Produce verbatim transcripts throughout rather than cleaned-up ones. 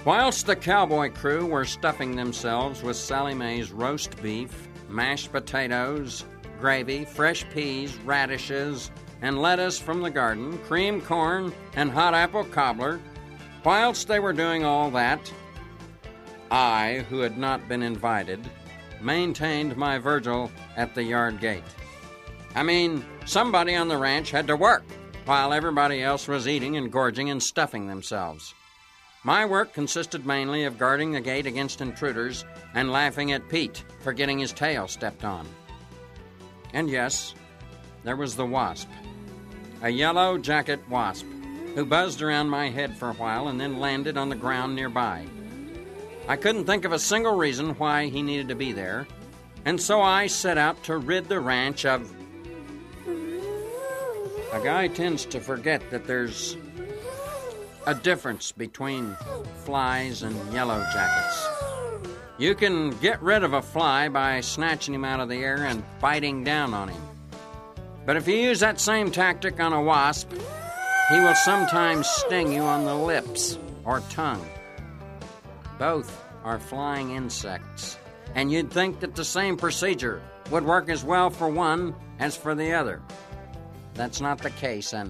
Whilst the cowboy crew were stuffing themselves with Sally Mae's roast beef, mashed potatoes, gravy, fresh peas, radishes, and lettuce from the garden, creamed corn, and hot apple cobbler, whilst they were doing all that, I, who had not been invited, maintained my vigil at the yard gate. I mean, somebody on the ranch had to work, while everybody else was eating and gorging and stuffing themselves. My work consisted mainly of guarding the gate against intruders and laughing at Pete for getting his tail stepped on. And yes, there was the wasp, a yellow jacket wasp, who buzzed around my head for a while and then landed on the ground nearby. I couldn't think of a single reason why he needed to be there, and so I set out to rid the ranch of... A guy tends to forget that there's a difference between flies and yellow jackets. You can get rid of a fly by snatching him out of the air and biting down on him. But if you use that same tactic on a wasp, he will sometimes sting you on the lips or tongue. Both are flying insects, and you'd think that the same procedure would work as well for one as for the other. That's not the case, and...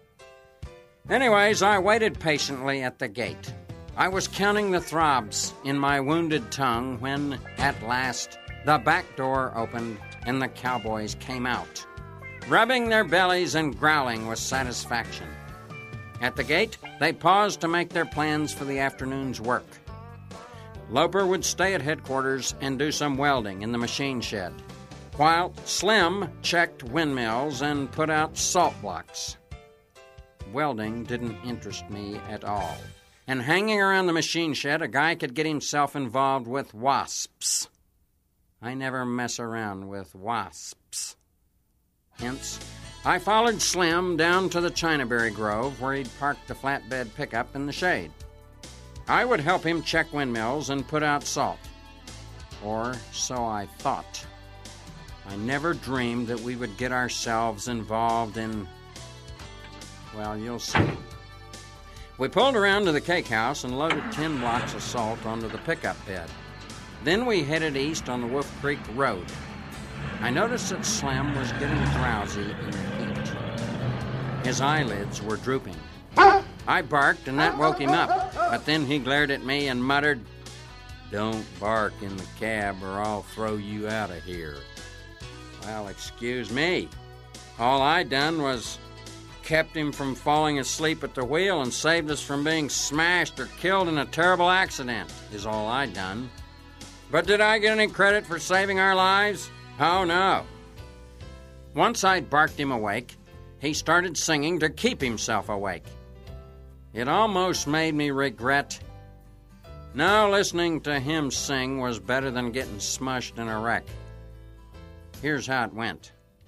Anyways, I waited patiently at the gate. I was counting the throbs in my wounded tongue when, at last, the back door opened and the cowboys came out, rubbing their bellies and growling with satisfaction. At the gate, they paused to make their plans for the afternoon's work. Loper would stay at headquarters and do some welding in the machine shed, while Slim checked windmills and put out salt blocks. Welding didn't interest me at all, and hanging around the machine shed, a guy could get himself involved with wasps. I never mess around with wasps. Hence, I followed Slim down to the Chinaberry Grove, where he'd parked the flatbed pickup in the shade. I would help him check windmills and put out salt. Or so I thought. I never dreamed that we would get ourselves involved in... Well, you'll see. We pulled around to the cake house and loaded ten blocks of salt onto the pickup bed. Then we headed east on the Wolf Creek Road. I noticed that Slim was getting drowsy in the heat. His eyelids were drooping. I barked, and that woke him up, but then he glared at me and muttered, "Don't bark in the cab or I'll throw you out of here." Well, excuse me. All I done was kept him from falling asleep at the wheel and saved us from being smashed or killed in a terrible accident, is all I done. But did I get any credit for saving our lives? Oh, no. Once I'd barked him awake, he started singing to keep himself awake. It almost made me regret. No, listening to him sing was better than getting smushed in a wreck. Here's how it went.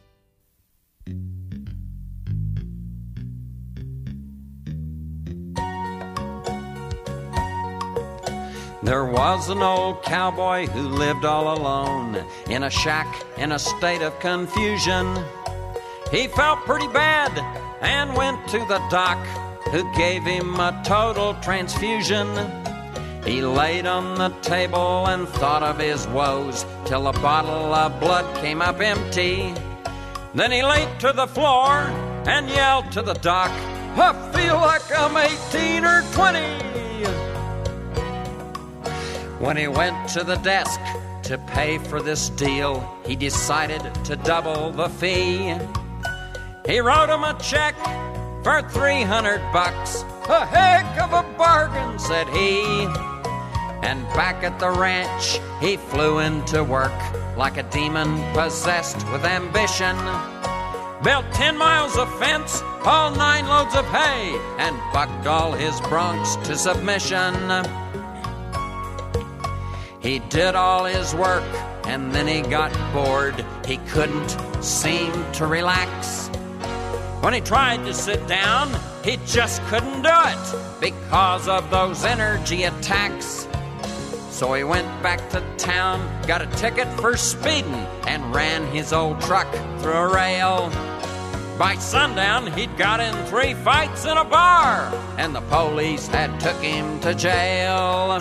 There was an old cowboy who lived all alone in a shack in a state of confusion. He felt pretty bad and went to the doc, who gave him a total transfusion. He laid on the table and thought of his woes till a bottle of blood came up empty. Then he laid to the floor and yelled to the doc, "I feel like I'm eighteen or twenty." When he went to the desk to pay for this deal, he decided to double the fee. He wrote him a check for three hundred bucks. "A heck of a bargain," said he. And back at the ranch, he flew into work like a demon possessed with ambition. Built ten miles of fence, hauled nine loads of hay, and bucked all his broncs to submission. He did all his work, and then he got bored. He couldn't seem to relax. When he tried to sit down, he just couldn't do it because of those energy attacks. So he went back to town, got a ticket for speeding, and ran his old truck through a rail. By sundown, he'd got in three fights in a bar, and the police had took him to jail.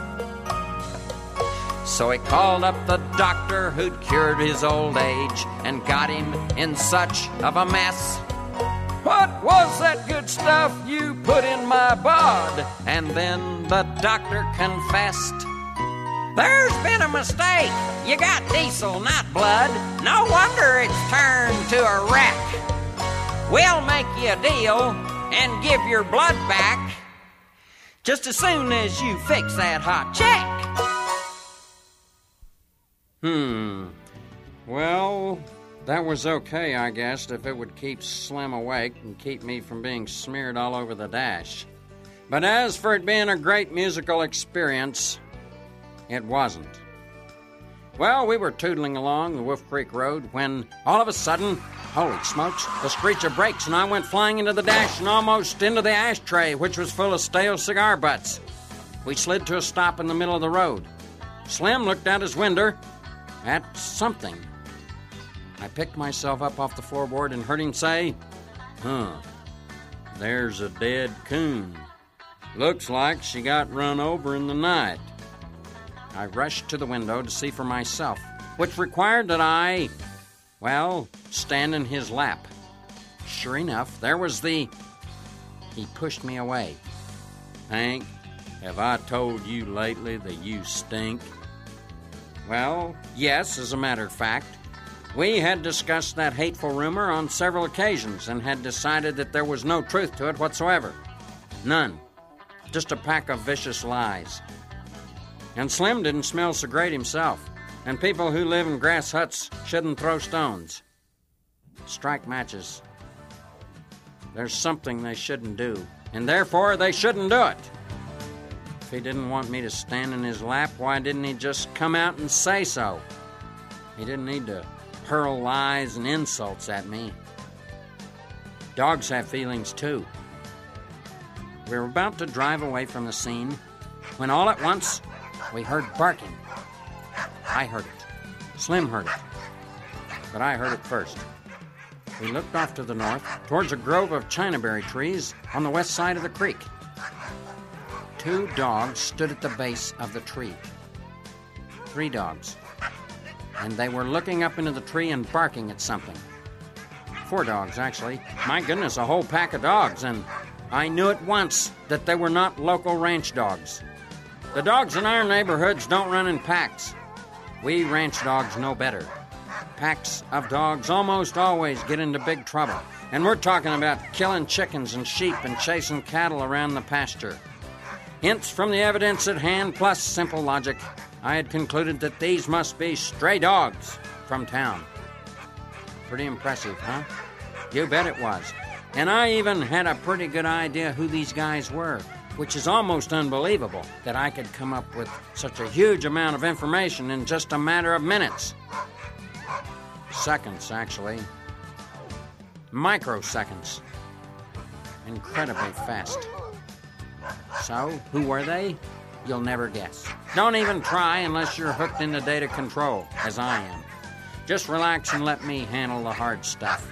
So he called up the doctor who'd cured his old age and got him in such of a mess. What was that good stuff you put in my bud? And then the doctor confessed, there's been a mistake. You got diesel, not blood. No wonder it's turned to a wreck. We'll make you a deal and give your blood back just as soon as you fix that hot check. Hmm. Well, that was okay, I guessed, if it would keep Slim awake and keep me from being smeared all over the dash. But as for it being a great musical experience, it wasn't. Well, we were tootling along the Wolf Creek Road when, all of a sudden, holy smokes, the screech of brakes, and I went flying into the dash and almost into the ashtray, which was full of stale cigar butts. We slid to a stop in the middle of the road. Slim looked out his window at something. I picked myself up off the floorboard and heard him say, Huh, there's a dead coon. Looks like she got run over in the night. I rushed to the window to see for myself, which required that I, well, stand in his lap. Sure enough, there was the... He pushed me away. Hank, have I told you lately that you stink? Well, yes, as a matter of fact. We had discussed that hateful rumor on several occasions and had decided that there was no truth to it whatsoever. None. Just a pack of vicious lies. And Slim didn't smell so great himself, and people who live in grass huts shouldn't throw stones. Strike matches. There's something they shouldn't do, and therefore they shouldn't do it. If he didn't want me to stand in his lap, why didn't he just come out and say so? He didn't need to hurl lies and insults at me. Dogs have feelings, too. We were about to drive away from the scene when all at once we heard barking. I heard it. Slim heard it. But I heard it first. We looked off to the north, towards a grove of chinaberry trees on the west side of the creek. Two dogs stood at the base of the tree. Three dogs. And they were looking up into the tree and barking at something. Four dogs, actually. My goodness, a whole pack of dogs, and I knew at once that they were not local ranch dogs. The dogs in our neighborhoods don't run in packs. We ranch dogs know better. Packs of dogs almost always get into big trouble, and we're talking about killing chickens and sheep and chasing cattle around the pasture. Hence, from the evidence at hand, plus simple logic, I had concluded that these must be stray dogs from town. Pretty impressive, huh? You bet it was. And I even had a pretty good idea who these guys were, which is almost unbelievable that I could come up with such a huge amount of information in just a matter of minutes. Seconds, actually. Microseconds. Incredibly fast. So, who were they? You'll never guess. Don't even try unless you're hooked into data control, as I am. Just relax and let me handle the hard stuff.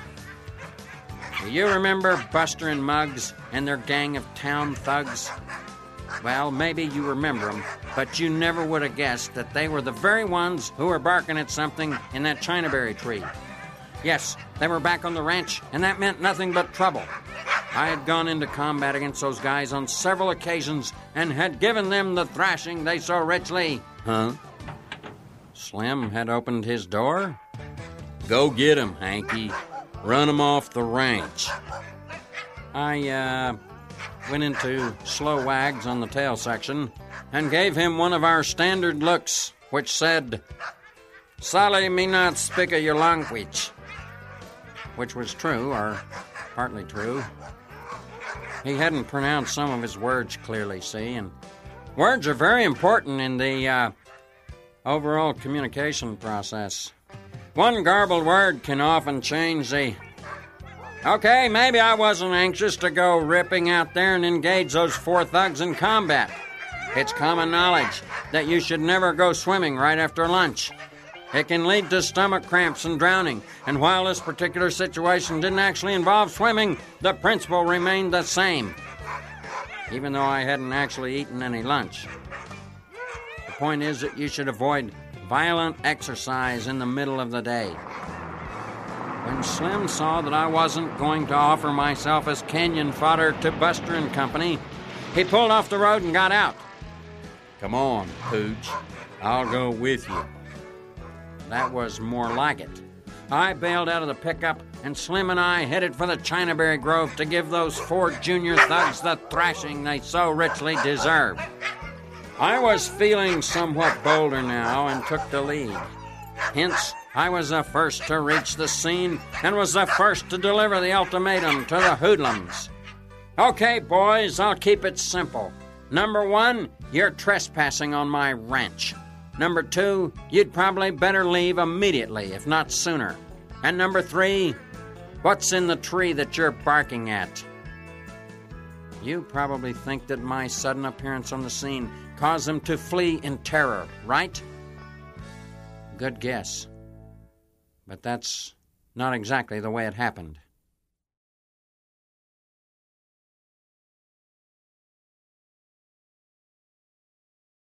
Do you remember Buster and Muggs and their gang of town thugs? Well, maybe you remember them, but you never would have guessed that they were the very ones who were barking at something in that chinaberry tree. Yes, they were back on the ranch, and that meant nothing but trouble. I had gone into combat against those guys on several occasions and had given them the thrashing they so richly... Huh? Slim had opened his door? Go get 'em, Hanky. Run 'em off the ranch. I, uh, went into slow wags on the tail section and gave him one of our standard looks, which said, Sally me not speak a your language. Which was true, or partly true. He hadn't pronounced some of his words clearly, see, and words are very important in the, uh, overall communication process. One garbled word can often change the... Okay, maybe I wasn't anxious to go ripping out there and engage those four thugs in combat. It's common knowledge that you should never go swimming right after lunch. It can lead to stomach cramps and drowning. And while this particular situation didn't actually involve swimming, the principle remained the same, even though I hadn't actually eaten any lunch. The point is that you should avoid violent exercise in the middle of the day. When Slim saw that I wasn't going to offer myself as canyon fodder to Buster and Company, he pulled off the road and got out. "Come on, Pooch. I'll go with you." That was more like it. I bailed out of the pickup, and Slim and I headed for the Chinaberry Grove to give those four junior thugs the thrashing they so richly deserved. I was feeling somewhat bolder now and took the lead. Hence, I was the first to reach the scene and was the first to deliver the ultimatum to the hoodlums. "Okay, boys, I'll keep it simple. Number one, you're trespassing on my ranch. Number two, you'd probably better leave immediately, if not sooner. And number three, what's in the tree that you're barking at?" You probably think that my sudden appearance on the scene caused them to flee in terror, right? Good guess. But that's not exactly the way it happened.